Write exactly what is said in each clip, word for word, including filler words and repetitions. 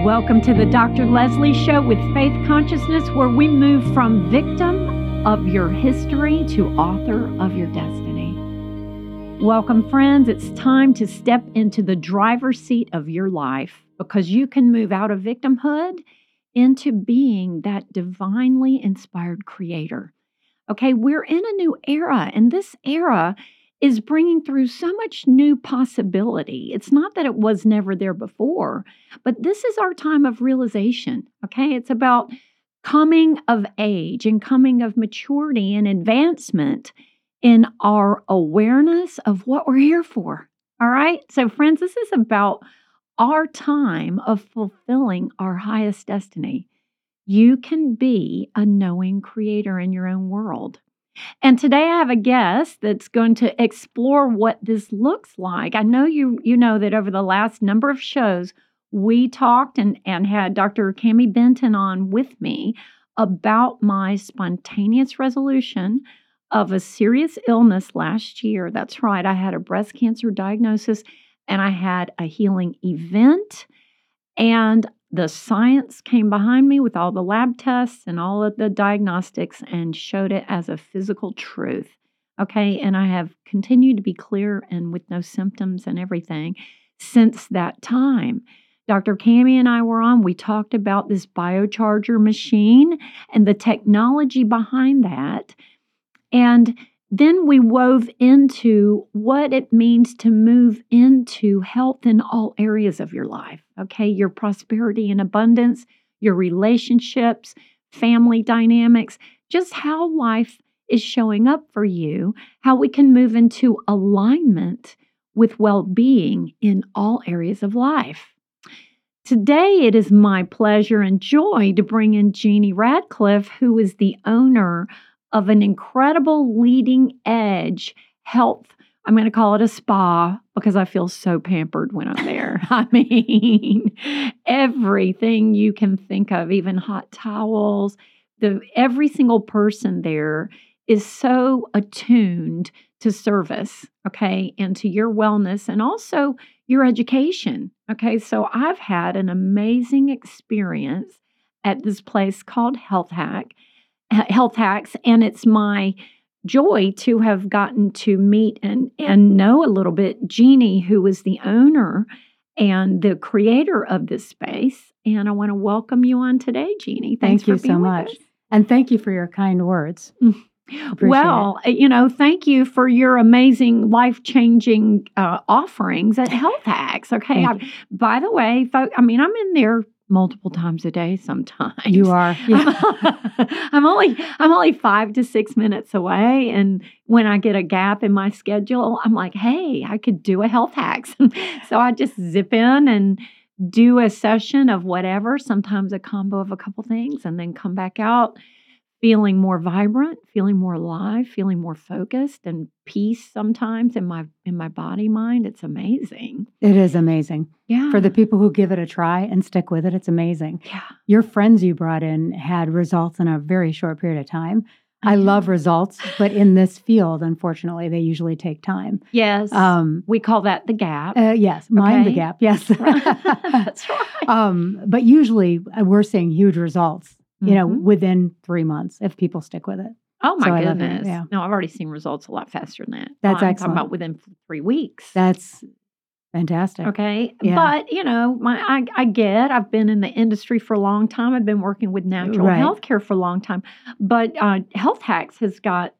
Welcome to the Doctor Leslie Show with Faith Consciousness, where we move from victim of your history to author of your destiny. Welcome, friends. It's time to step into the driver's seat of your life, because you can move out of victimhood into being that divinely inspired creator. Okay, we're in a new era, and this era is bringing through so much new possibility. It's not that it was never there before, but this is our time of realization, okay? It's about coming of age and coming of maturity and advancement in our awareness of what we're here for, all right? So friends, this is about our time of fulfilling our highest destiny. You can be a knowing creator in your own world. And today I have a guest that's going to explore what this looks like. I know you you know that over the last number of shows, we talked and, and had Doctor Cami Benton on with me about my spontaneous resolution of a serious illness last year. That's right. I had a breast cancer diagnosis and I had a healing event. And the science came behind me with all the lab tests and all of the diagnostics and showed it as a physical truth. Okay. And I have continued to be clear and with no symptoms and everything since that time. Doctor Cami and I were on, we talked about this biocharger machine and the technology behind that. And then we wove into what it means to move into health in all areas of your life, okay? Your prosperity and abundance, your relationships, family dynamics, just how life is showing up for you, how we can move into alignment with well-being in all areas of life. Today, it is my pleasure and joy to bring in Jeannie Radcliffe, who is the owner of an incredible leading edge health. I'm going to call it a spa because I feel so pampered when I'm there. I mean, everything you can think of, even hot towels, the every single person there is so attuned to service, okay, and to your wellness and also your education. Okay, so I've had an amazing experience at this place called Health Hack. Health Hacks, and it's my joy to have gotten to meet and, and know a little bit Jeannie, who is the owner and the creator of this space. And I want to welcome you on today, Jeannie. Thanks Thank you for being so with much. us. And thank you for your kind words. Well, it. you know, thank you for your amazing, life-changing uh, offerings at Health Hacks. Okay. I, by the way, folks, I mean, I'm in there multiple times a day sometimes. You are. Yeah. I'm, I'm only I'm only five to six minutes away. And when I get a gap in my schedule, I'm like, hey, I could do a Health Hacks. So I just zip in and do a session of whatever, sometimes a combo of a couple things, and then come back out feeling more vibrant, feeling more alive, feeling more focused and peace sometimes in my in my body, mind. It's amazing. It is amazing. Yeah. For the people who give it a try and stick with it, it's amazing. Yeah. Your friends you brought in had results in a very short period of time. I Yeah. love results, but in this field, unfortunately, they usually take time. Yes. Um, we call that the gap. Uh, yes. Mind the Okay. gap. Yes. That's right. um, but usually uh, we're seeing huge results, you know, Mhm. within three months if people stick with it. Oh my So I love it, goodness. yeah. No, I've already seen results a lot faster than that. That's I'm excellent. talking about within three weeks. That's fantastic. Okay. Yeah. But, you know, my I, I get, I've been in the industry for a long time. I've been working with natural Right. health care for a long time. But uh, Health Hacks has got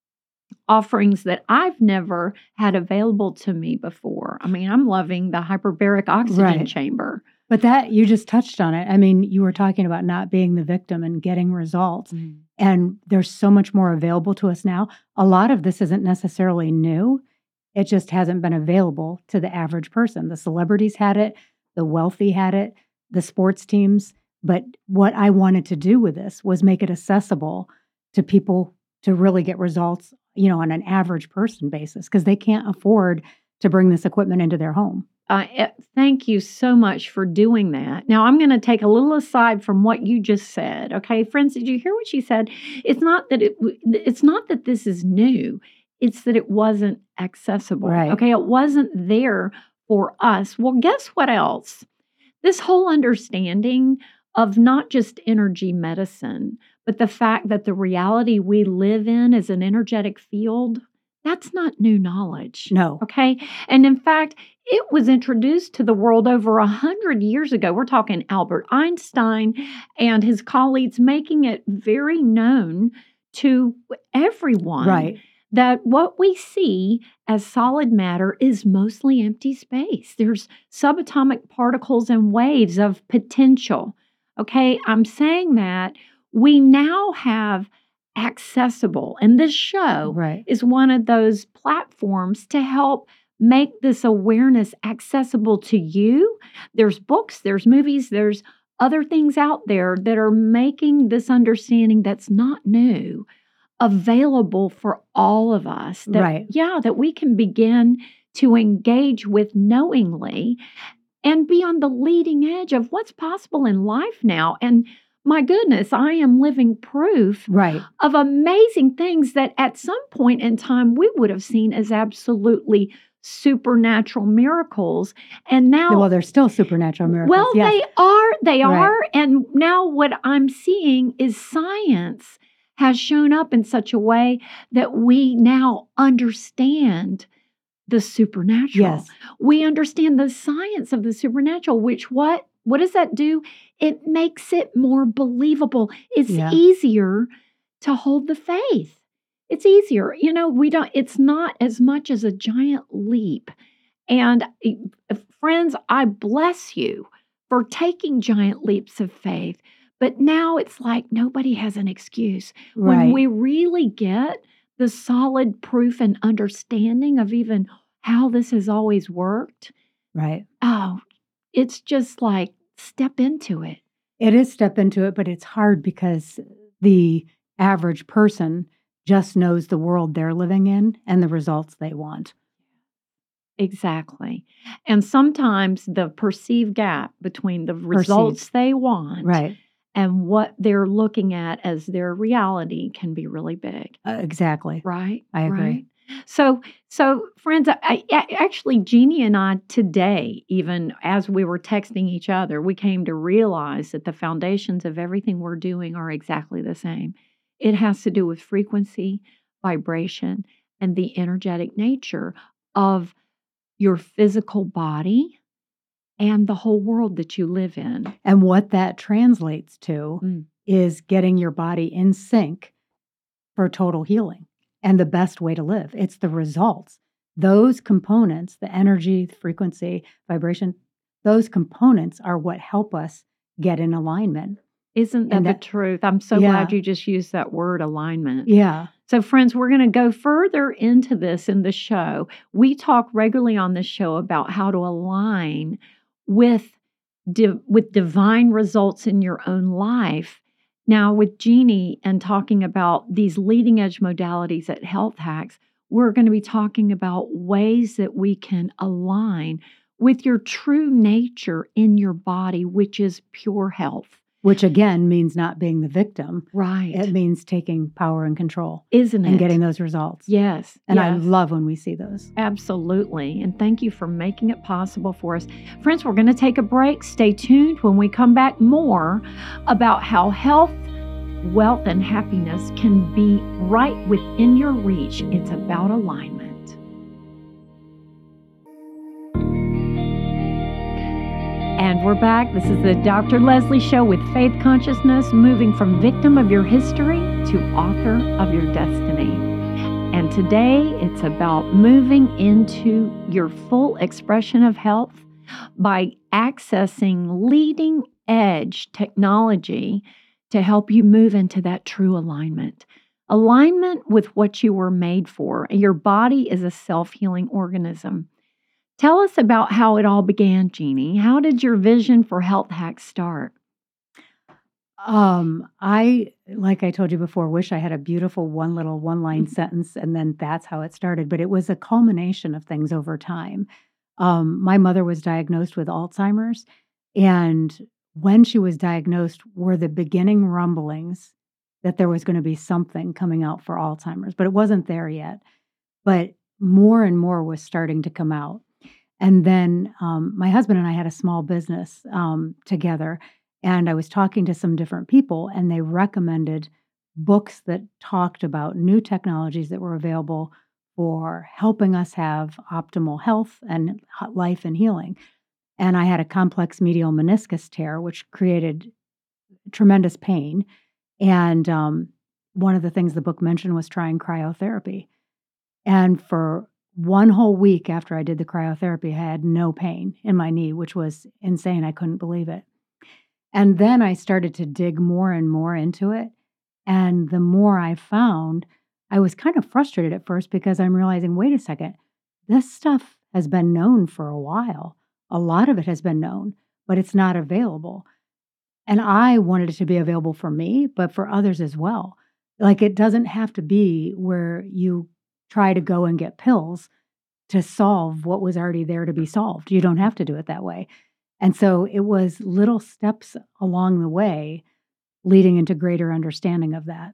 offerings that I've never had available to me before. I mean, I'm loving the hyperbaric oxygen Right. chamber. But that, you just touched on it. I mean, you were talking about not being the victim and getting results. Mm. And there's so much more available to us now. A lot of this isn't necessarily new. It just hasn't been available to the average person. The celebrities had it, the wealthy had it, the sports teams. But what I wanted to do with this was make it accessible to people to really get results, you know, on an average person basis, because they can't afford to bring this equipment into their home. Uh, eh, thank you so much for doing that. Now, I'm going to take a little aside from what you just said. Okay, friends, did you hear what she said? It's not that it. w- It's not that this is new. It's that it wasn't accessible. Right. Okay, it wasn't there for us. Well, guess what else? This whole understanding of not just energy medicine, but the fact that the reality we live in is an energetic field, that's not new knowledge. No. Okay. And in fact, it was introduced to the world over a hundred years ago. We're talking Albert Einstein and his colleagues making it very known to everyone Right. that what we see as solid matter is mostly empty space. There's subatomic particles and waves of potential. Okay, I'm saying that we now have accessible, and this show Right. is one of those platforms to help make this awareness accessible to you. There's books, there's movies, there's other things out there that are making this understanding that's not new available for all of us. That, Right. yeah, that we can begin to engage with knowingly and be on the leading edge of what's possible in life now. And my goodness, I am living proof Right. of amazing things that at some point in time we would have seen as absolutely supernatural miracles. And now, Well, they're still supernatural miracles. well, yes. they are, they Right. are. And now what I'm seeing is science has shown up in such a way that we now understand the supernatural. Yes. We understand the science of the supernatural, which what what does that do? It makes it more believable. It's Yeah. easier to hold the faith. It's easier. You know, we don't it's not as much as a giant leap. And uh, friends, I bless you for taking giant leaps of faith. But now it's like nobody has an excuse. When Right. we really get the solid proof and understanding of even how this has always worked, Right. oh, it's just like step into it. It is step into it, but it's hard because the average person just knows the world they're living in and the results they want. Exactly. And sometimes the perceived gap between the results they want Right. and what they're looking at as their reality can be really big. Uh, exactly. Right? I agree. Right? So, so friends, I, I, actually, Jeannie and I today, even as we were texting each other, we came to realize that the foundations of everything we're doing are exactly the same. It has to do with frequency, vibration, and the energetic nature of your physical body and the whole world that you live in. And what that translates to Mm. is getting your body in sync for total healing and the best way to live. It's the results. Those components, the energy, the frequency, vibration, those components are what help us get in alignment. Isn't that, And the that- truth? I'm so Yeah. glad you just used that word alignment. Yeah. So, friends, we're going to go further into this in the show. We talk regularly on this show about how to align with, di- with divine results in your own life. Now, with Jeannie and talking about these leading edge modalities at Health Hacks, we're going to be talking about ways that we can align with your true nature in your body, which is pure health. Which again means not being the victim. Right. It means taking power and control Isn't it? and getting those results. Yes. And I yes. love when we see those. Absolutely. And thank you for making it possible for us. Friends, we're going to take a break. Stay tuned when we come back more about how health, wealth, and happiness can be right within your reach. It's about alignment. And we're back. This is the Doctor Leslie Show with Faith Consciousness, moving from victim of your history to author of your destiny. And today it's about moving into your full expression of health by accessing leading edge technology to help you move into that true alignment. Alignment with what you were made for. Your body is a self-healing organism. Tell us about how it all began, Jeannie. How did your vision for Health Hacks start? Um, I, like I told you before, wish I had a beautiful one little one line sentence, and then that's how it started. But it was a culmination of things over time. Um, my mother was diagnosed with Alzheimer's, and when she was diagnosed were the beginning rumblings that there was going to be something coming out for Alzheimer's, but it wasn't there yet. But more and more was starting to come out. And then um, my husband and I had a small business um, together, and I was talking to some different people, and they recommended books that talked about new technologies that were available for helping us have optimal health and h- life and healing. And I had a complex medial meniscus tear, which created tremendous pain. And um, one of the things the book mentioned was trying cryotherapy. And for one whole week after I did the cryotherapy, I had no pain in my knee, which was insane. I couldn't believe it. And then I started to dig more and more into it. And the more I found, I was kind of frustrated at first because I'm realizing, wait a second, this stuff has been known for a while. A lot of it has been known, but it's not available. And I wanted it to be available for me, but for others as well. Like it doesn't have to be where you try to go and get pills to solve what was already there to be solved. You don't have to do it that way. And so it was little steps along the way leading into greater understanding of that.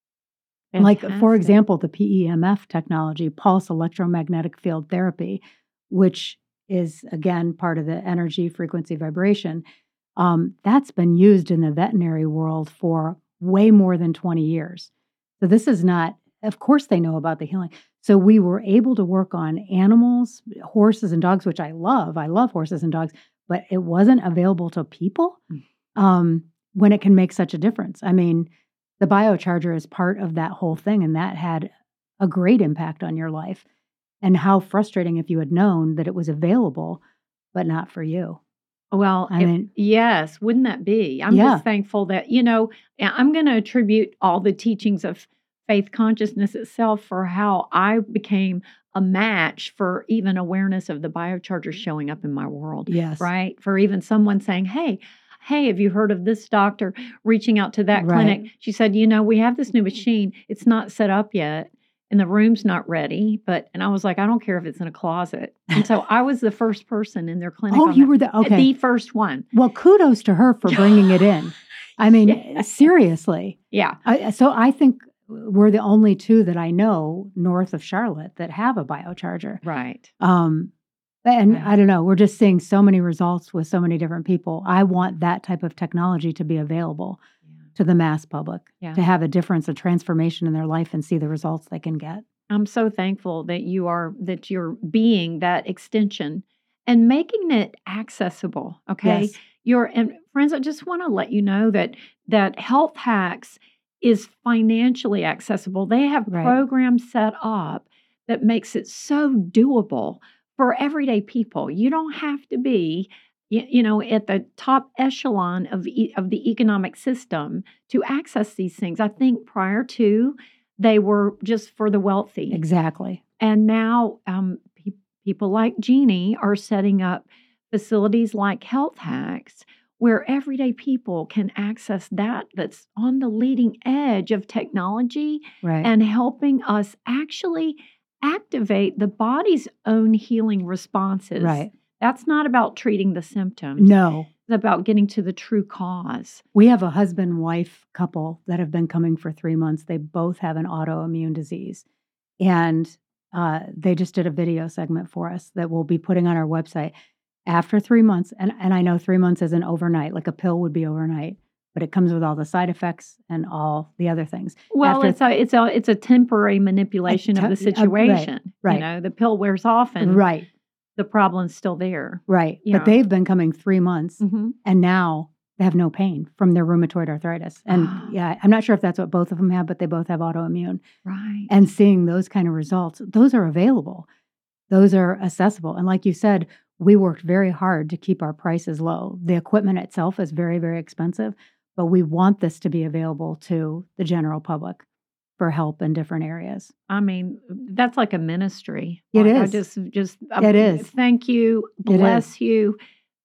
Like, for Fantastic. example, the P E M F technology, pulse electromagnetic field therapy, which is again part of the energy frequency vibration. Um, that's been used in the veterinary world for way more than twenty years. So this is not, of course, they know about the healing. So we were able to work on animals, horses and dogs, which I love. I love horses and dogs, but it wasn't available to people Mm. um, when it can make such a difference. I mean, the biocharger is part of that whole thing, and that had a great impact on your life. And how frustrating if you had known that it was available, but not for you. Well, I if, mean, yes, wouldn't that be? I'm yeah, just thankful that, you know, I- I'm going to attribute all the teachings of faith consciousness itself for how I became a match for even awareness of the biocharger showing up in my world, yes, right? For even someone saying, hey, hey, have you heard of this doctor reaching out to that right. clinic? She said, you know, we have this new machine. It's not set up yet. And the room's not ready, but and I was like, I don't care if it's in a closet. And so I was the first person in their clinic Oh, on you that. were the, okay. The first one. Well, kudos to her for bringing it in. I mean, Yes. seriously. Yeah. I, so I think we're the only two that I know north of Charlotte that have a biocharger. Right. Um, and Right. I don't know, we're just seeing so many results with so many different people. I want that type of technology to be available Yeah. to the mass public, Yeah. to have a difference, a transformation in their life and see the results they can get. I'm so thankful that you are that you're being that extension and making it accessible. Okay. Yes. You're and friends, I just want to let you know that that Health Hacks is financially accessible. They have Right. programs set up that makes it so doable for everyday people. You don't have to be y- you know at the top echelon of e- of the economic system to access these things. I think prior to they were just for the wealthy. Exactly. And now um, pe- people like Jeannie are setting up facilities like Health Hacks where everyday people can access that that's on the leading edge of technology Right. and helping us actually activate the body's own healing responses. Right. That's not about treating the symptoms. No. It's about getting to the true cause. We have a husband wife couple that have been coming for three months. They both have an autoimmune disease. And uh, they just did a video segment for us that we'll be putting on our website after three months. And, and I know three months isn't overnight, like a pill would be overnight, but it comes with all the side effects and all the other things. Well, After it's a it's a it's a temporary manipulation te- of the uh, right, situation. right. You know, the pill wears off and Right, the problem's still there. right. Yeah. But they've been coming three months hmm and now they have no pain from their rheumatoid arthritis. And Ah. yeah, I'm not sure if that's what both of them have, but they both have autoimmune. Right. And seeing those kind of results, those are available. Those are accessible. And like you said, we worked very hard to keep our prices low. The equipment itself is very, very expensive, but we want this to be available to the general public for help in different areas. I mean, that's like a ministry. It Like, I is. just just It is. Thank you. It Bless is. you.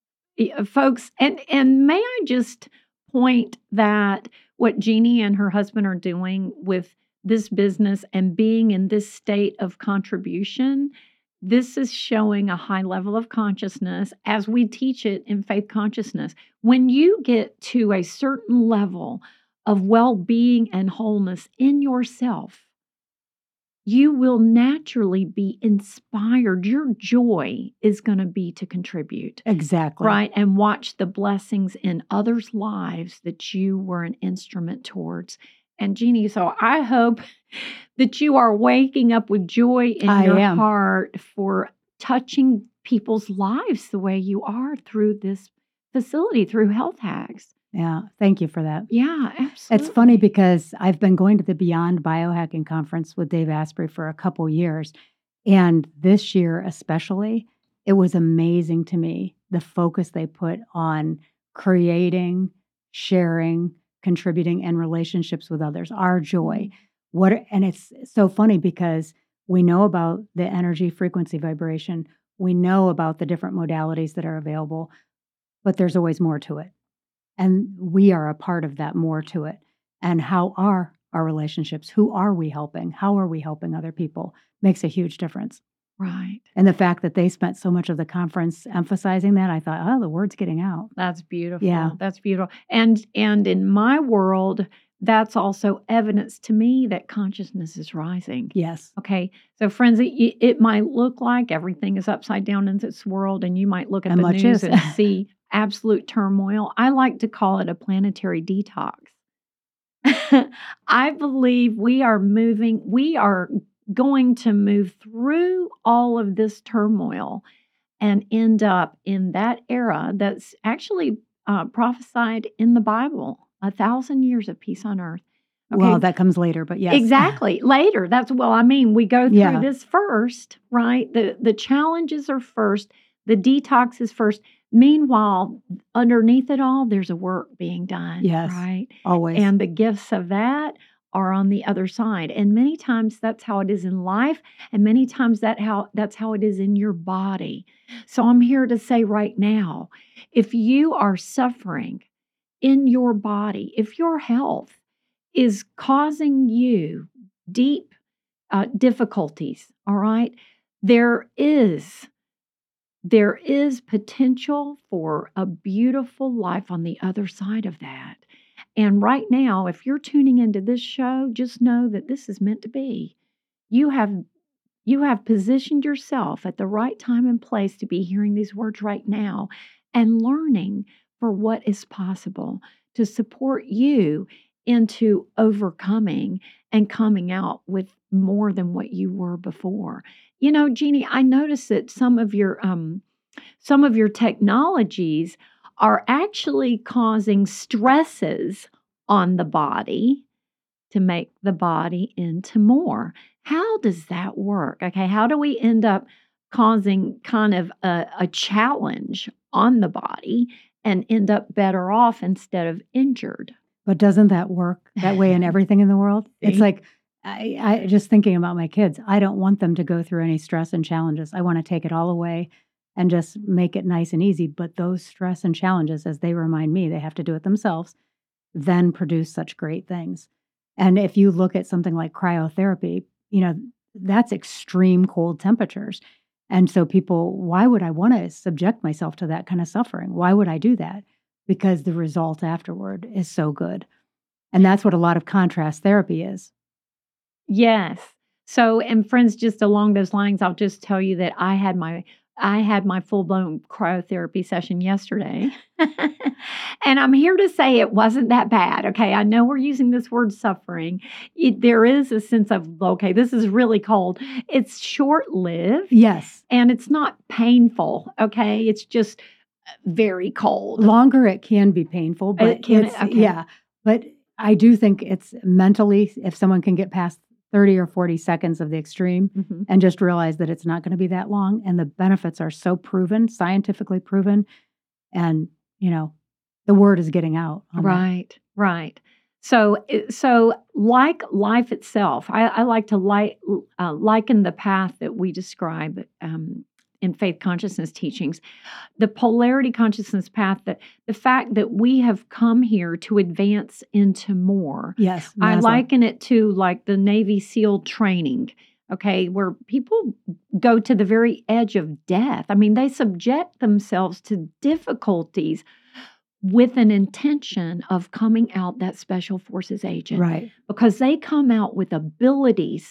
Y- folks, and and may I just point that what Jeannie and her husband are doing with this business and being in this state of contribution, this is showing a high level of consciousness as we teach it in faith consciousness. When you get to a certain level of well-being and wholeness in yourself, you will naturally be inspired. Your joy is going to be to contribute, Exactly. right? And watch the blessings in others' lives that you were an instrument towards. And Jeannie, so I hope that you are waking up with joy in I your am. heart for touching people's lives the way you are through this facility, through Health Hacks. Yeah. Thank you for that. Yeah, absolutely. It's funny because I've been going to the Beyond Biohacking Conference with Dave Asprey for a couple years. And this year, especially, it was amazing to me the focus they put on creating, sharing, contributing, and relationships with others, our joy. What and it's so funny because we know about the energy, frequency, vibration. We know about the different modalities that are available, but there's always more to it. And we are a part of that more to it. And how are our relationships? Who are we helping? How are we helping other people? Makes a huge difference. Right. And the fact that they spent so much of the conference emphasizing that, I thought, oh, the word's getting out. That's beautiful. Yeah. That's beautiful. And and in my world, that's also evidence to me that consciousness is rising. Yes. Okay. So friends, it, it might look like everything is upside down in this world, and you might look at And the much news is. and see absolute turmoil. I like to call it a planetary detox. I believe we are moving, we are going to move through all of this turmoil and end up in that era that's actually uh, prophesied in the Bible, a thousand years of peace on earth. Okay. Well, that comes later, but yes. Exactly. Later. That's, well, I mean, we go through Yeah. this first, right? The the challenges are first, the detox is first. Meanwhile, underneath it all, there's a work being done, Yes. right? Always. And the gifts of that are on the other side. And many times that's how it is in life, and many times that how that's how it is in your body. So I'm here to say right now, if you are suffering in your body, if your health is causing you deep uh, difficulties, all right, there is there is potential for a beautiful life on the other side of that. And right now, if you're tuning into this show, just know that this is meant to be. You have you have positioned yourself at the right time and place to be hearing these words right now and learning for what is possible to support you into overcoming and coming out with more than what you were before. You know, Jeannie, I noticed that some of your um, some of your technologies are actually causing stresses on the body to make the body into more. How does that work? Okay, how do we end up causing kind of a, a challenge on the body and end up better off instead of injured? But doesn't that work that way in everything in the world? It's See? like, I, I just thinking about my kids, I don't want them to go through any stress and challenges. I want to take it all away and just make it nice and easy. But those stress and challenges, as they remind me, they have to do it themselves, then produce such great things. And if you look at something like cryotherapy, you know, that's extreme cold temperatures. And so people, why would I want to subject myself to that kind of suffering? Why would I do that? Because the result afterward is so good. And that's what a lot of contrast therapy is. Yes. So, and friends, just along those lines, I'll just tell you that I had my I had my full-blown cryotherapy session yesterday. And I'm here to say it wasn't that bad. Okay. I know we're using this word suffering. It, there is a sense of, okay, this is really cold. It's short-lived. Yes. And it's not painful. Okay. It's just very cold. Longer it can be painful, but It can- it's, okay. yeah. But I do think it's mentally, if someone can get past thirty or forty seconds of the extreme Mhm. and just realize that it's not going to be that long and the benefits are so proven, scientifically proven, and, you know, the word is getting out. on that. Right, right. So, it- so like life itself, I, I like to like, uh, liken the path that we describe um, in faith consciousness teachings, the polarity consciousness path. That the fact that we have come here to advance into more. Yes. I Maslow. liken it to like the Navy SEAL training. Okay, where people go to the very edge of death. I mean, they subject themselves to difficulties with an intention of coming out that special forces agent, Right. because they come out with abilities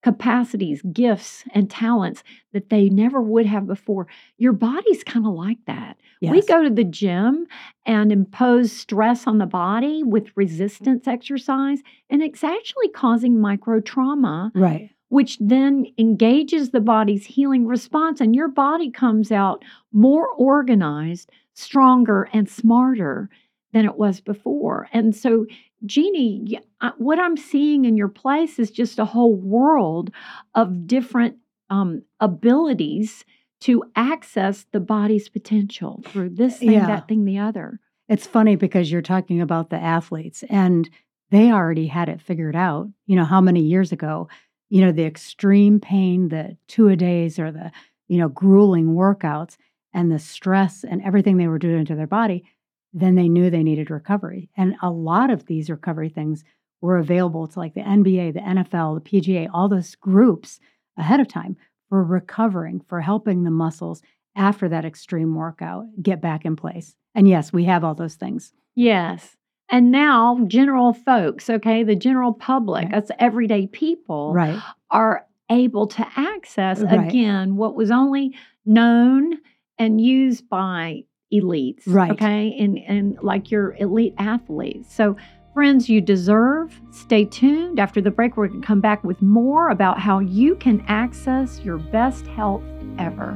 capacities, gifts, and talents that they never would have before. Your body's kind of like that. We Yes. go to the gym and impose stress on the body with resistance exercise, and it's actually causing micro trauma, Right. which then engages the body's healing response, and your body comes out more organized, stronger, and smarter than it was before. And so, Jeannie, y- I- what I'm seeing in your place is just a whole world of different um, abilities to access the body's potential through this thing, Yeah. that thing, the other. It's funny because you're talking about the athletes and they already had it figured out. You know, how many years ago, you know, the extreme pain, the two a days or the, you know, grueling workouts and the stress and everything they were doing to their body, then they knew they needed recovery. And a lot of these recovery things were available to like the N B A, the N F L, the P G A, all those groups ahead of time for recovering, for helping the muscles after that extreme workout get back in place. And yes, we have all those things. Yes. And now, general folks, okay, the general public, Right. us everyday people, Right. are able to access, Right. again, what was only known and used by elites, Right. okay, and, and like your elite athletes. So, friends, you deserve. Stay tuned. After the break, we're going to come back with more about how you can access your best health ever.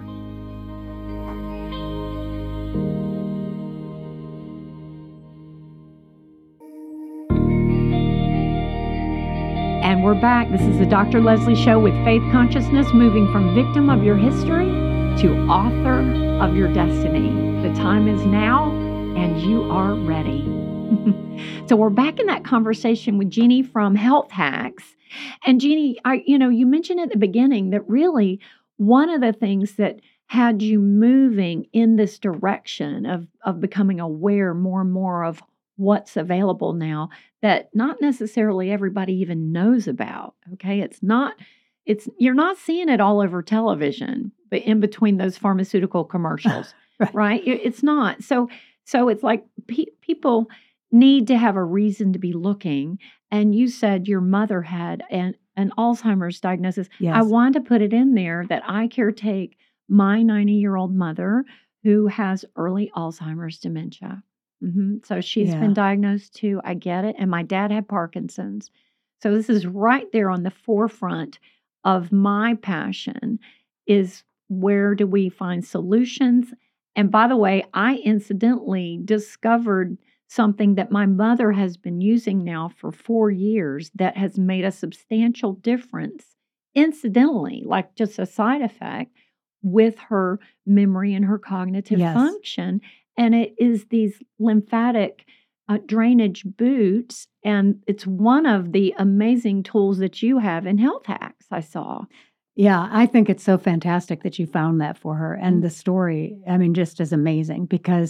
And we're back. This is the Doctor Leslie Show with Faith Consciousness, moving from victim of your history to author of your destiny. The time is now, and you are ready. So we're back in that conversation with Jeannie from Health Hacks. And Jeannie, I, you know, you mentioned at the beginning that really one of the things that had you moving in this direction of, of becoming aware more and more of what's available now that not necessarily everybody even knows about. Okay. It's not, it's, you're not seeing it all over television, but in between those pharmaceutical commercials, Right. right? It- It's not. So, so it's like pe- people need to have a reason to be looking. And you said your mother had an, an Alzheimer's diagnosis. Yes. I want to put it in there that I caretake my ninety year old mother who has early Alzheimer's dementia. hmm So she's Yeah. been diagnosed too. I get it. And my dad had Parkinson's. So this is right there on the forefront of my passion is where do we find solutions? And by the way, I incidentally discovered something that my mother has been using now for four years that has made a substantial difference, incidentally, like just a side effect with her memory and her cognitive Yes. function. And it is these lymphatic uh, drainage boots. And it's one of the amazing tools that you have in Health Hacks, I saw. Yeah, I think it's so fantastic that you found that for her. And Mm. the story, I mean, just is amazing because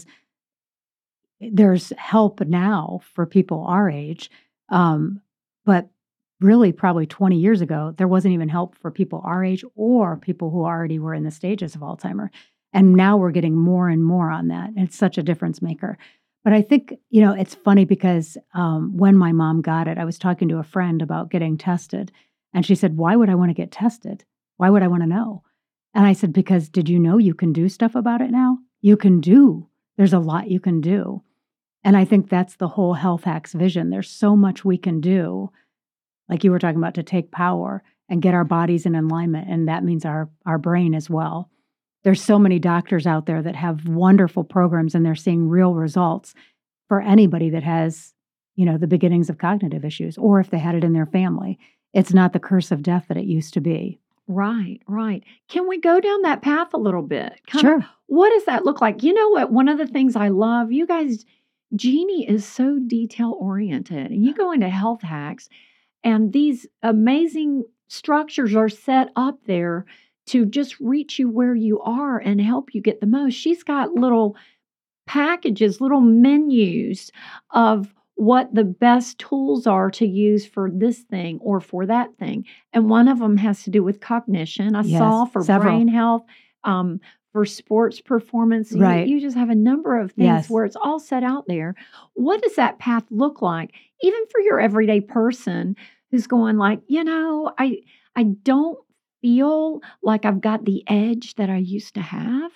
there's help now for people our age. Um, but really, probably twenty years ago, there wasn't even help for people our age or people who already were in the stages of Alzheimer. And now we're getting more and more on that. And it's such a difference maker. But I think, you know, it's funny because um, when my mom got it, I was talking to a friend about getting tested. And she said, why would I want to get tested? Why would I want to know? And I said, because did you know you can do stuff about it now? You can do. There's a lot you can do. And I think that's the whole Health Hacks vision. There's so much we can do, like you were talking about, to take power and get our bodies in alignment. And that means our, our brain as well. There's so many doctors out there that have wonderful programs and they're seeing real results for anybody that has, you know, the beginnings of cognitive issues, or if they had it in their family. It's not the curse of death that it used to be. Right, right. Can we go down that path a little bit? Kind of, Sure. what does that look like? You know what? One of the things I love, you guys, Jeannie is so detail oriented, and you go into Health Hacks, and these amazing structures are set up there to just reach you where you are and help you get the most. She's got little packages, little menus of what the best tools are to use for this thing or for that thing. And one of them has to do with cognition. I Yes, saw for several. brain health, um, for sports performance. You- Right. You, just have a number of things Yes. where it's all set out there. What does that path look like, even for your everyday person who's going like, you know, I I don't feel like I've got the edge that I used to have,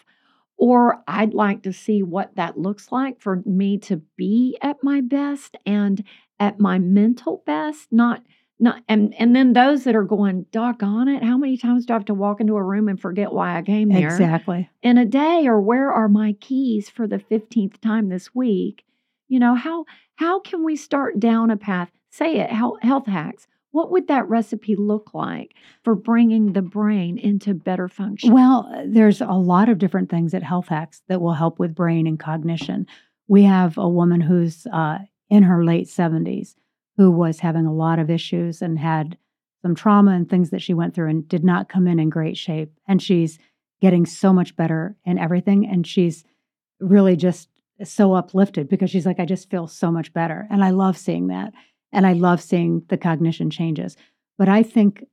or I'd like to see what that looks like for me to be at my best and at my mental best, not not and and then those that are going, doggone it, how many times do I have to walk into a room and forget why I came there Exactly. in a day, or where are my keys for the fifteenth time this week? You know, how how can we start down a path? Say it, health, health hacks. What would that recipe look like for bringing the brain into better function? Well, uh, there's a lot of different things at Health Hacks that will help with brain and cognition. We have a woman who's uh, in her late seventies who was having a lot of issues and had some trauma and things that she went through and did not come in in great shape. And she's getting so much better in everything. And she's really just so uplifted because she's like, I just feel so much better. And I love seeing that. And I love seeing the cognition changes. But I think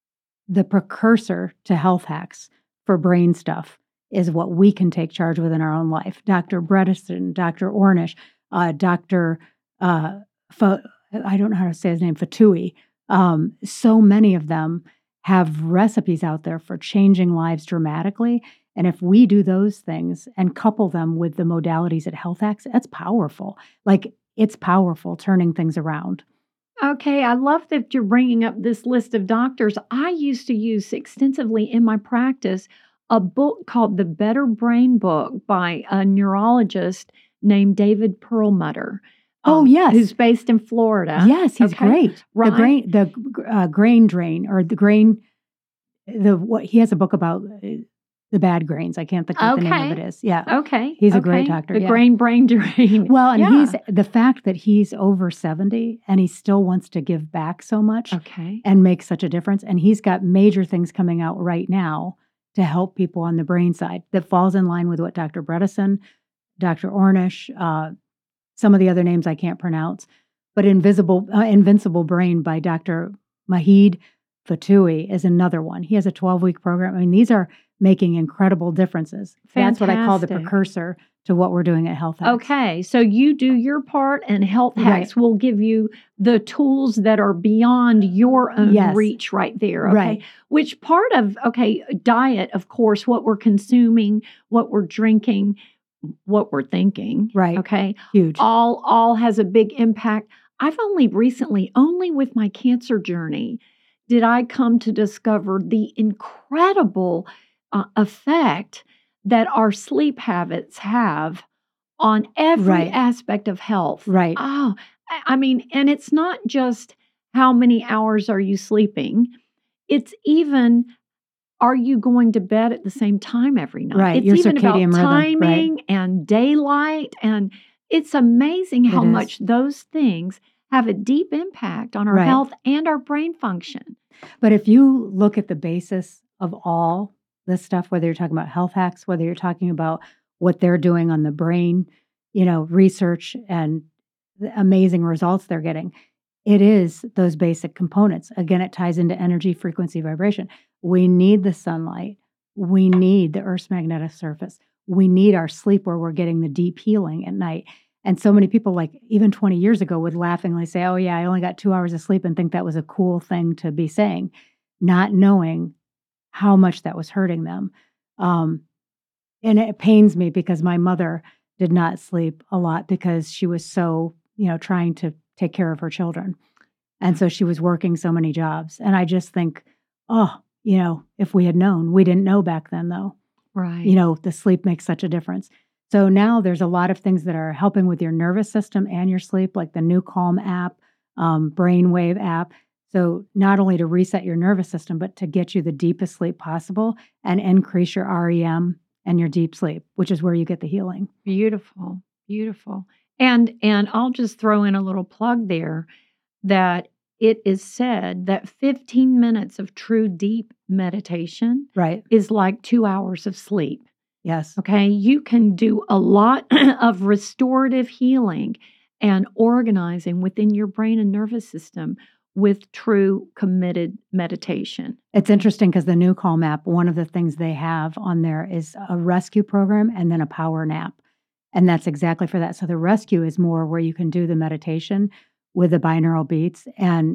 the precursor to health hacks for brain stuff is what we can take charge with in our own life. Doctor Bredesen, Doctor Ornish, uh, Doctor Uh, Fa- I don't know how to say his name, Fatui. Um, so many of them have recipes out there for changing lives dramatically. And if we do those things and couple them with the modalities at Health Hacks, that's powerful. Like, it's powerful turning things around. Okay, I love that you're bringing up this list of doctors. I used to use extensively in my practice a book called The Better Brain Book by a neurologist named David Perlmutter, Oh, um, yes. who's based in Florida. Yes, he's Okay, great. The right? grain, the uh, grain drain, or the grain, the what he has a book about uh, the bad grains. I can't think of what the name of Okay, it is. Yeah, okay, he's a great okay. doctor. The Yeah. grain brain drain. Well, and Yeah. he's the fact that he's over seventy and he still wants to give back so much Okay. and make such a difference. And he's got major things coming out right now to help people on the brain side that falls in line with what Doctor Bredesen, Doctor Ornish, uh, some of the other names I can't pronounce, but Invisible, uh, Invincible Brain by Doctor Mahid Fatui is another one. He has a twelve-week program. I mean, these are making incredible differences. That's what I call the Fantastic. precursor to what we're doing at Health Hacks. Okay, so you do your part, and Health Right. Hacks will give you the tools that are beyond your own Yes. reach right there. Okay, Right. which part of, okay, diet, of course, what we're consuming, what we're drinking, what we're thinking, Right. okay, Huge. all all has a big impact. I've only recently, only with my cancer journey, did I come to discover the incredible uh, effect that our sleep habits have on every Right. aspect of health. Right. Oh, I I mean, and it's not just how many hours are you sleeping, it's even, are you going to bed at the same time every night? Right. It's Your even about circadian rhythm. Right. timing and daylight, and it's amazing how It is. much those things have a deep impact on our Right. health and our brain function. But if you look at the basis of all this stuff, whether you're talking about Health Hacks, whether you're talking about what they're doing on the brain, you know, research and the amazing results they're getting, it is those basic components. Again, it ties into energy, frequency, vibration. We need the sunlight. We need the Earth's magnetic surface. We need our sleep where we're getting the deep healing at night. And so many people, like even twenty years ago, would laughingly say, oh, yeah, I only got two hours of sleep, and think that was a cool thing to be saying, not knowing how much that was hurting them. Um, and it pains me because my mother did not sleep a lot because she was so, you know, trying to take care of her children. And so she was working so many jobs. And I just think, oh, you know, if we had known, we didn't know back then, though. Right. You know, the sleep makes such a difference. So now there's a lot of things that are helping with your nervous system and your sleep, like the new Calm app, um, Brainwave app. So not only to reset your nervous system, but to get you the deepest sleep possible and increase your R E M and your deep sleep, which is where you get the healing. Beautiful, beautiful. And and I'll just throw in a little plug there that it is said that fifteen minutes of true deep meditation Right. is like two hours of sleep. Yes. Okay, you can do a lot of restorative healing and organizing within your brain and nervous system with true committed meditation. It's interesting because the new Calm app, one of the things they have on there is a rescue program and then a power nap. And that's exactly for that. So the rescue is more where you can do the meditation with the binaural beats. And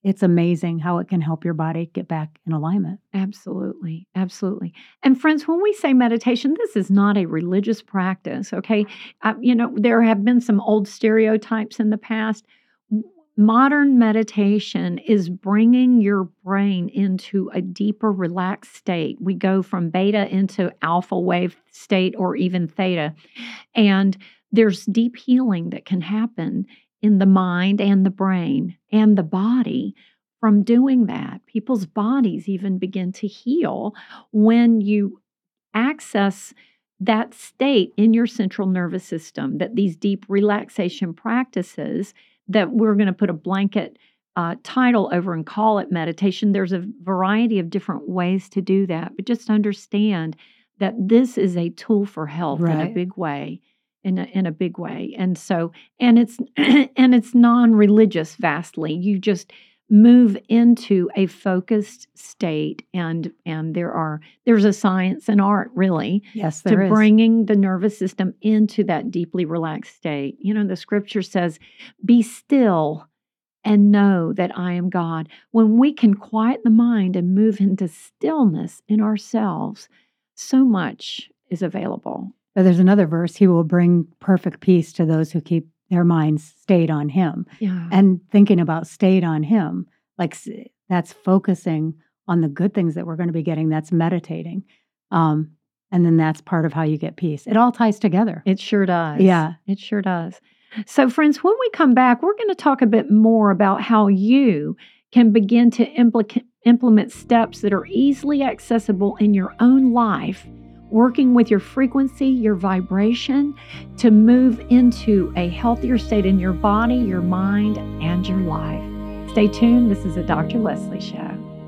it's amazing how it can help your body get back in alignment. Absolutely. Absolutely. And friends, when we say meditation, this is not a religious practice, okay? Uh, you know, there have been some old stereotypes in the past. W- Modern meditation is bringing your brain into a deeper, relaxed state. We go from beta into alpha wave state or even theta. And there's deep healing that can happen in the mind and the brain and the body from doing that. People's bodies even begin to heal when you access that state in your central nervous system, that these deep relaxation practices that we're going to put a blanket uh, title over and call it meditation. There's a variety of different ways to do that, but just understand that this is a tool for health in a Right. big way. In a, in a big way. And so, and it's, and it's non-religious vastly. You just move into a focused state and, and there are, there's a science and art really Yes, to there is. bringing the nervous system into that deeply relaxed state. You know, the scripture says, be still and know that I am God. When we can quiet the mind and move into stillness in ourselves, so much is available. But there's another verse, he will bring perfect peace to those who keep their minds stayed on him. Yeah. And thinking about stayed on him, like s- that's focusing on the good things that we're going to be getting. That's meditating. Um, and then that's part of how you get peace. It all ties together. It sure does. Yeah. It sure does. So, friends, when we come back, we're going to talk a bit more about how you can begin to implica- implement steps that are easily accessible in your own life, working with your frequency, your vibration, to move into a healthier state in your body, your mind, and your life. Stay tuned. This is a Doctor Leslie Show.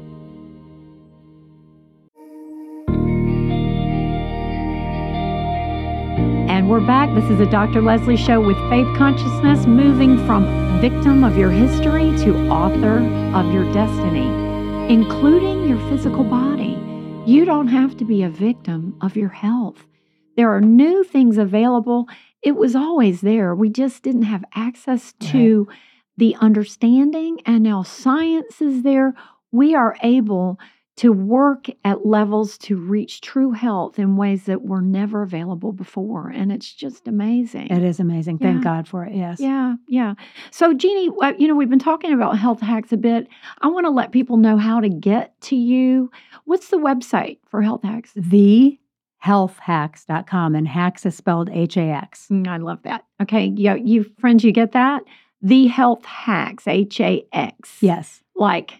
And we're back. This is a Doctor Leslie Show with Faith Consciousness, moving from victim of your history to author of your destiny, including your physical body. You don't have to be a victim of your health. There are new things available. It was always there. We just didn't have access to the understanding, and now science is there. We are able to work at levels to reach true health in ways that were never available before. And it's just amazing. It is amazing. Thank Yeah. God for it. Yes. Yeah, yeah. So, Jeannie, uh, you know, we've been talking about health hacks a bit. I want to let people know how to get to you. What's the website for health hacks? the health hacks dot com, and hacks is spelled H A X. Mm, I love that. Okay, you, you friends, you get that? The Health Hacks, H A X. Yes. Like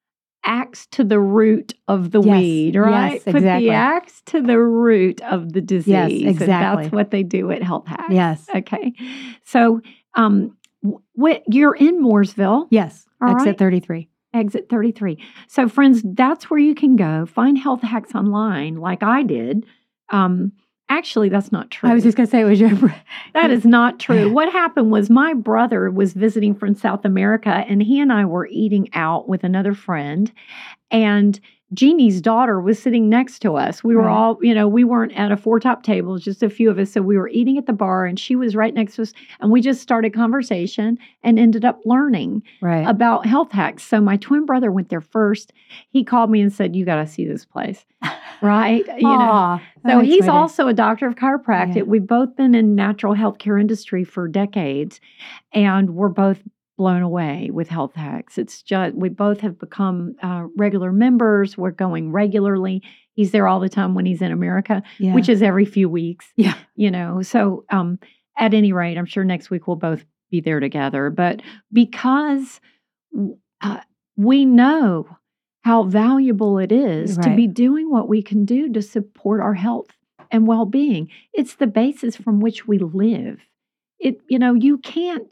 axe to the root of the Yes, weed, right? yes, Put exactly. the axe to the root of the disease. Yes, And exactly. that's what they do at Health Hacks. Yes. Okay. So, um, wh- you're in Mooresville. Yes. All Exit right. thirty-three. Exit thirty-three. So, friends, that's where you can go. Find health hacks online like I did. Um, actually, that's not true. I was just going to say it was your. That is not true. What happened was my brother was visiting from South America, and he and I were eating out with another friend. And Jeannie's daughter was sitting next to us. We were Right. all, you know, we weren't at a four top table, just a few of us. So we were eating at the bar, and she was right next to us. And we just started conversation and ended up learning Right. about health hacks. So my twin brother went there first. He called me and said, "You got to see this place." Right? You know. Aw, that So makes he's my day. also a doctor of chiropractic. Yeah. We've both been in natural healthcare industry for decades, and we're both blown away with health hacks. It's just we both have become uh, regular members. We're going regularly. He's there all the time when he's in America, Yeah. which is every few weeks. Yeah. You know. So um, at any rate, I'm sure next week we'll both be there together. But because uh, we know how valuable it is to Right. be doing what we can do to support our health and well-being. It's the basis from which we live. It, you know, you can't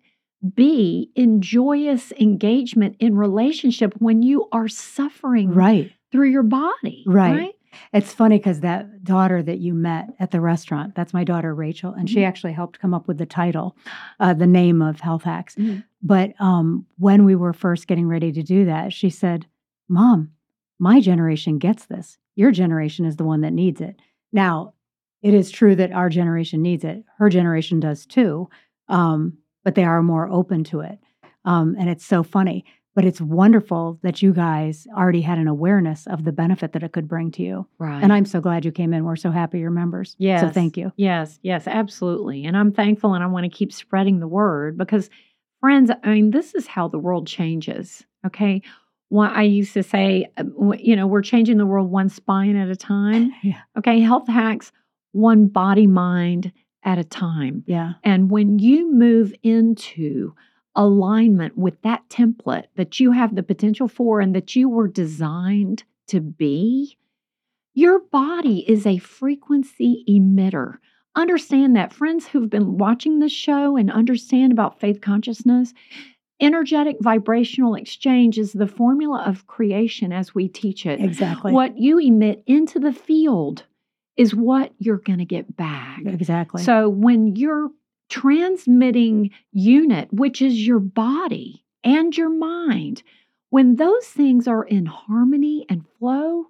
be in joyous engagement in relationship when you are suffering Right. through your body. Right. Right. It's funny because that daughter that you met at the restaurant, that's my daughter, Rachel, and she Mhm. actually helped come up with the title, uh, the name of Health Hacks. Mhm. But um, when we were first getting ready to do that, she said, "Mom, my generation gets this. Your generation is the one that needs it." Now, it is true that our generation needs it. Her generation does too, um, but they are more open to it. Um, and it's so funny. But it's wonderful that you guys already had an awareness of the benefit that it could bring to you. Right. And I'm so glad you came in. We're so happy you're members. Yes. So thank you. Yes, yes, absolutely. And I'm thankful, and I want to keep spreading the word because, friends, I mean, this is how the world changes. Okay. Well, I used to say, uh, w- you know, we're changing the world one spine at a time. Yeah. Okay. Health hacks, one body, mind at a time. Yeah. And when you move into alignment with that template that you have the potential for and that you were designed to be, your body is a frequency emitter. Understand that. Friends who've been watching this show and understand about faith consciousness, energetic vibrational exchange is the formula of creation as we teach it. Exactly. What you emit into the field is what you're going to get back. Exactly. So when your transmitting unit, which is your body and your mind, when those things are in harmony and flow,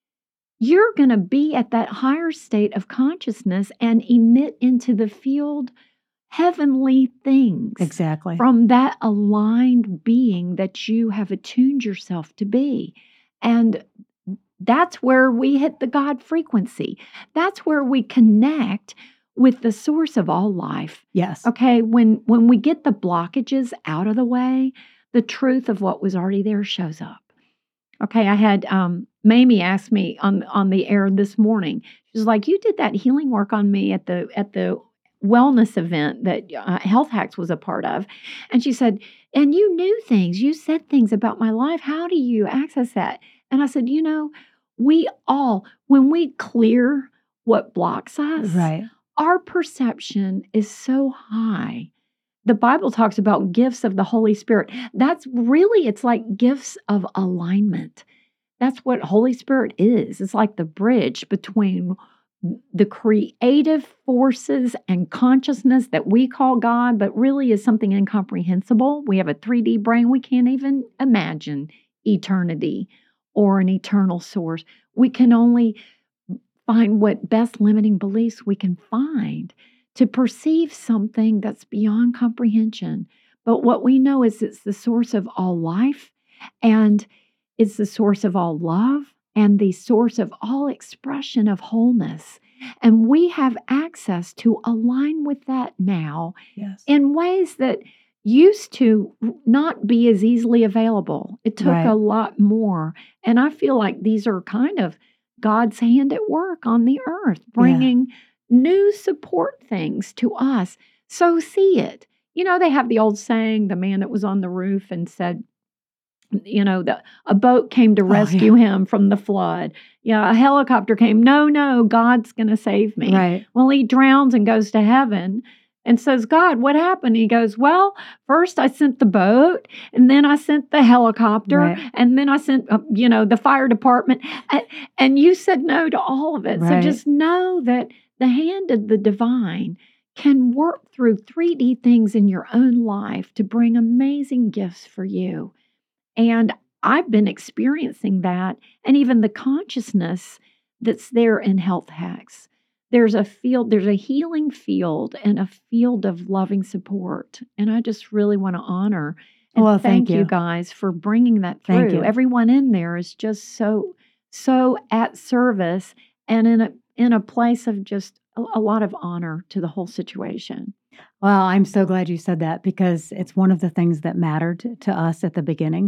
you're going to be at that higher state of consciousness and emit into the field heavenly things Exactly. from that aligned being that you have attuned yourself to be. And that's where we hit the God frequency. That's where we connect with the source of all life. Yes. Okay, when when we get the blockages out of the way, the truth of what was already there shows up. Okay, I had um, Mamie ask me on on the air this morning. She was like, "You did that healing work on me at the at the wellness event that uh, Health Hacks was a part of," and she said, "And you knew things. You said things about my life. How do you access that?" And I said, "You know, we all, when we clear what blocks us, Right. our perception is so high." The Bible talks about gifts of the Holy Spirit. That's really, it's like gifts of alignment. That's what Holy Spirit is. It's like the bridge between the creative forces and consciousness that we call God, but really is something incomprehensible. We have a three D brain. We can't even imagine eternity or an eternal source. We can only find what best limiting beliefs we can find to perceive something that's beyond comprehension. But what we know is it's the source of all life, and it's the source of all love, and the source of all expression of wholeness. And we have access to align with that now Yes. in ways that used to not be as easily available. It took Right. a lot more. And I feel like these are kind of God's hand at work on the earth, bringing new support things to us. So see it. You know, they have the old saying, the man that was on the roof and said, you know, the, a boat came to Oh, rescue him from the flood. Yeah, a helicopter came. No, no, God's going to save me. Right. Well, he drowns and goes to heaven and says, "God, what happened?" He goes, "Well, first I sent the boat, and then I sent the helicopter, Right. and then I sent, uh, you know, the fire department, and, and you said no to all of it." Right. So just know that the hand of the divine can work through three D things in your own life to bring amazing gifts for you. And I've been experiencing that, and even the consciousness that's there in Health Hacks. There's a field, there's a healing field and a field of loving support. And I just really want to honor and Well, thank thank you you. guys for bringing that Thank through. you. Everyone in there is just so, so at service and in a in a place of just a, a lot of honor to the whole situation. Well, I'm so glad you said that because it's one of the things that mattered to, to us at the beginning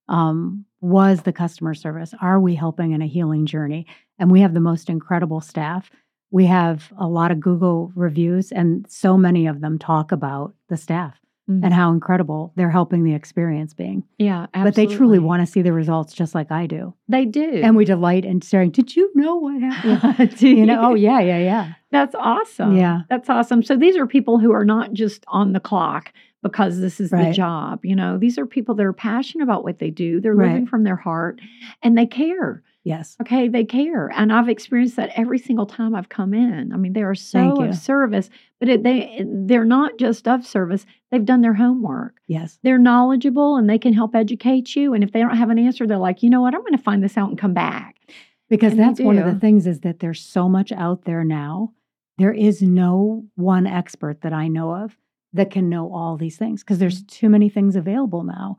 um, was the customer service. Are we helping in a healing journey? And we have the most incredible staff. We have a lot of Google reviews, and so many of them talk about the staff Mm. and how incredible they're helping the experience being. Yeah, But they truly absolutely. want to see the results just like I do. They do. And we delight in sharing, did you know what happened? Do You know, oh, you? yeah, yeah, yeah. That's awesome. Yeah. That's awesome. So these are people who are not just on the clock because this is the Right. job. You know, these are people that are passionate about what they do. They're living Right. from their heart and they care. Yes. Okay, they care. And I've experienced that every single time I've come in. I mean, they are Thank so you. of service, but it, they they're not just of service. They've done their homework. Yes. They're knowledgeable and they can help educate you. And if they don't have an answer, they're like, you know what, I'm going to find this out and come back. Because And they that's one of the do. things is that there's so much out there now. There is no one expert that I know of that can know all these things because there's too many things available now.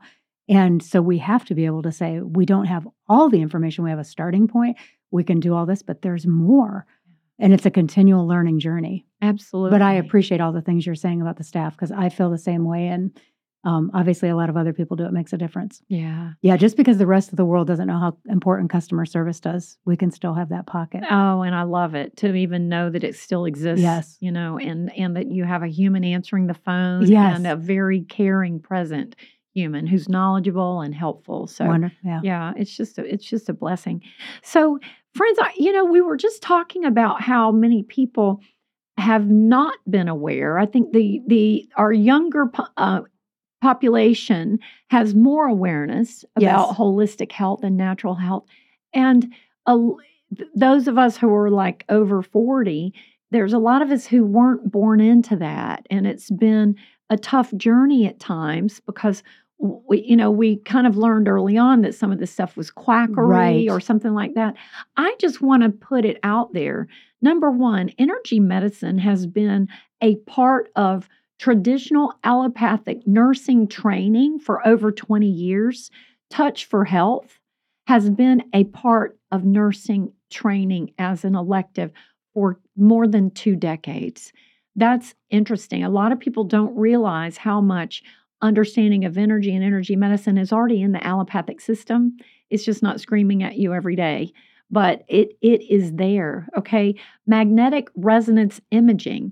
And so we have to be able to say, we don't have all the information. We have a starting point. We can do all this, but there's more. And it's a continual learning journey. Absolutely. But I appreciate all the things you're saying about the staff because I feel the same way. And um, obviously, a lot of other people do. It makes a difference. Yeah. Yeah. Just because the rest of the world doesn't know how important customer service does, we can still have that pocket. Oh, and I love it to even know that it still exists. Yes. You know, and and that you have a human answering the phone Yes. and a very caring, present human who's knowledgeable and helpful. So Wonderful. Yeah. yeah, it's just a, it's just a blessing. So, friends, I, you know, we were just talking about how many people have not been aware. I think the the our younger po- uh, population has more awareness about Yes. holistic health and natural health, and a, th- those of us who are like over forty, there's a lot of us who weren't born into that, and it's been a tough journey at times because we, you know, we kind of learned early on that some of this stuff was quackery Right. or something like that. I just want to put it out there. Number one, energy medicine has been a part of traditional allopathic nursing training for over twenty years. Touch for Health has been a part of nursing training as an elective for more than two decades. That's interesting. A lot of people don't realize how much understanding of energy and energy medicine is already in the allopathic system. It's just not screaming at you every day, but it it is there. Okay. Magnetic resonance imaging.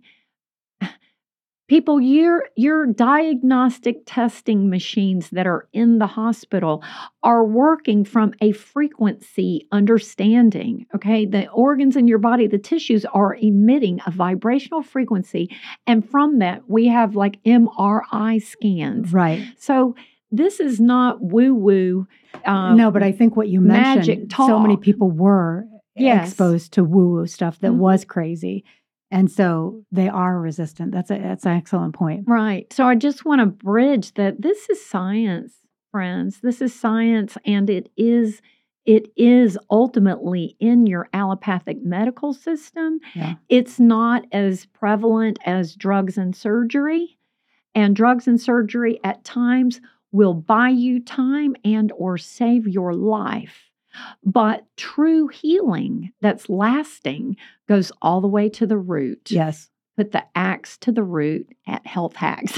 People, your your diagnostic testing machines that are in the hospital are working from a frequency understanding. Okay, the organs in your body, the tissues are emitting a vibrational frequency, and from that we have like M R I scans. Right. So this is not woo woo. Um, No, but I think what you magic mentioned, so many talk. people were Yes. exposed to woo-woo stuff that Mhm. was crazy. And so they are resistant. That's a that's an excellent point. Right. So I just want to bridge that this is science, friends. This is science, and it is it is ultimately in your allopathic medical system. Yeah. It's not as prevalent as drugs and surgery. And drugs and surgery at times will buy you time and or save your life. But true healing that's lasting goes all the way to the root. Yes. Put the axe to the root at Health Hacks.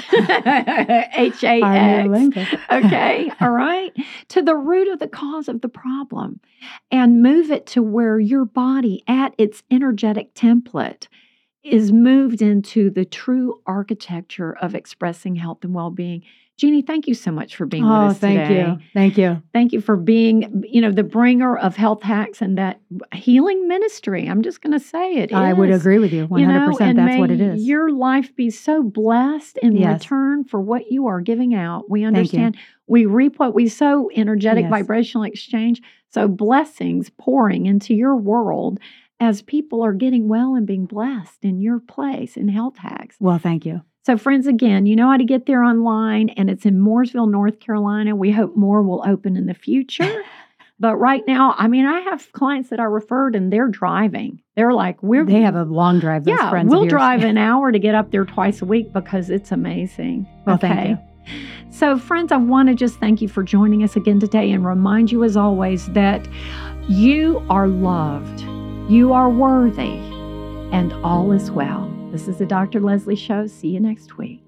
H A Our new X. link. Okay. All right. To the root of the cause of the problem and move it to where your body at its energetic template is moved into the true architecture of expressing health and well-being. Jeannie, thank you so much for being with Oh, us thank today. you. Thank you. Thank you for being, you know, the bringer of Health Hacks and that healing ministry. I'm just going to say it. I would is. agree with you. one You hundred know, percent. and That's may what it is. your life be so blessed in Yes. return for what you are giving out. We Thank you. understand we reap what we sow, energetic Yes. vibrational exchange. So blessings pouring into your world as people are getting well and being blessed in your place in Health Hacks. Well, thank you. So, friends, again, you know how to get there online, and it's in Mooresville, North Carolina. We hope more will open in the future. But right now, I mean, I have clients that I referred, and they're driving. They're like, we're They have a long drive, those yeah, friends we'll of yours. drive an hour to get up there twice a week because it's amazing. Well, thank you. So, friends, I want to just thank you for joining us again today and remind you, as always, that you are loved, you are worthy, and all is well. This is the Doctor Leslie Show. See you next week.